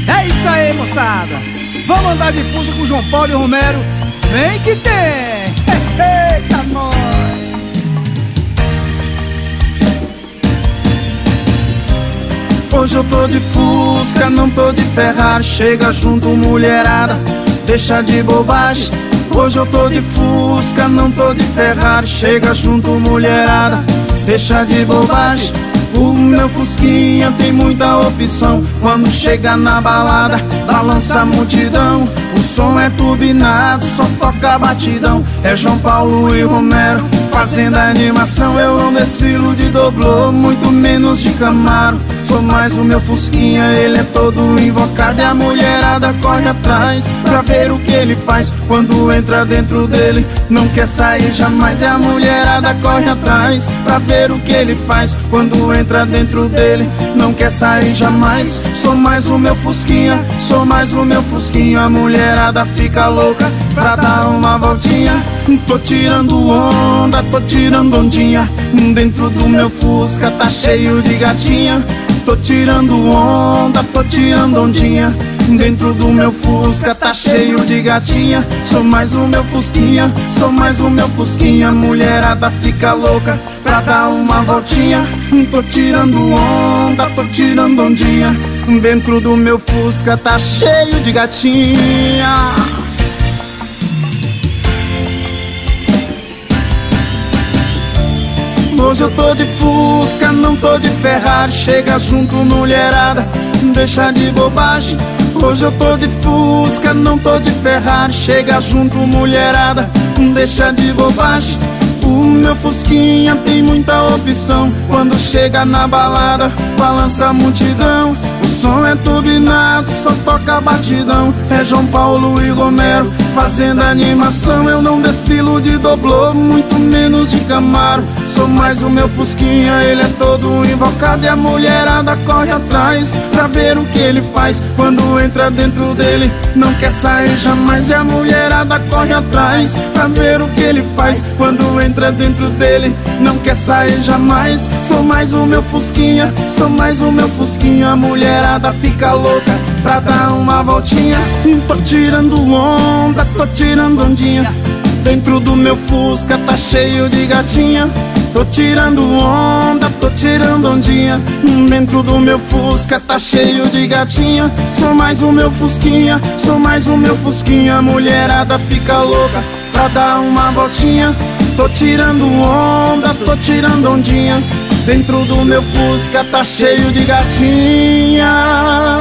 É isso aí, moçada. Vamos andar de Fusca com o João Paulo e o Romero. Vem que tem. Eita, nós. Hoje eu tô de Fusca, não tô de Ferrari. Chega junto, mulherada, deixa de bobagem. Hoje eu tô de Fusca, não tô de Ferrari. Chega junto, mulherada, deixa de bobagem. O meu Fusquinha tem muita opção. Quando chega na balada, balança a multidão. O som é turbinado, só toca batidão. É João Paulo e Romero fazendo a animação. Eu não desfilo de doblô, muito menos de Camaro. Sou mais o meu Fusquinha, ele é todo invocado. E a mulherada corre atrás pra ver o que ele faz. Quando entra dentro dele, não quer sair jamais. E a mulherada corre atrás pra ver o que ele faz. Quando entra dentro dele, não quer sair jamais. Sou mais o meu Fusquinha, sou mais o meu Fusquinha. A mulherada fica louca pra dar uma voltinha. Tô tirando onda, tô tirando ondinha. Dentro do meu Fusca tá cheio de gatinha. Tô tirando onda, tô tirando ondinha. Dentro do meu Fusca tá cheio de gatinha. Sou mais o meu Fusquinha, sou mais o meu Fusquinha. A mulherada fica louca pra dar uma voltinha. Tô tirando onda, tô tirando ondinha. Dentro do meu Fusca tá cheio de gatinha. Hoje eu tô de Fusca, não tô de Ferrari. Chega junto, mulherada, deixa de bobagem. Hoje eu tô de Fusca, não tô de Ferrari. Chega junto, mulherada, deixa de bobagem. O meu Fusquinha tem muita opção. Quando chega na balada, balança a multidão. O som é turbinado, só toca batidão. É João Paulo e Romero fazendo animação. Eu não desfilo de doblô, muito menos de Camaro. Sou mais o meu Fusquinha, ele é todo invocado. E a mulherada corre atrás pra ver o que ele faz. Quando entra dentro dele, não quer sair jamais. E a mulherada corre atrás pra ver o que ele faz. Quando entra dentro dele, não quer sair jamais. Sou mais o meu Fusquinha, sou mais o meu Fusquinha. A mulherada fica louca pra dar uma voltinha. Tô tirando onda, tô tirando ondinha. Dentro do meu Fusca tá cheio de gatinha. Tô tirando onda, tô tirando ondinha. Dentro do meu Fusca tá cheio de gatinha. Sou mais o meu Fusquinha, sou mais o meu Fusquinha. A mulherada fica louca pra dar uma voltinha. Tô tirando onda, tô tirando ondinha. Dentro do meu Fusca tá cheio de gatinha.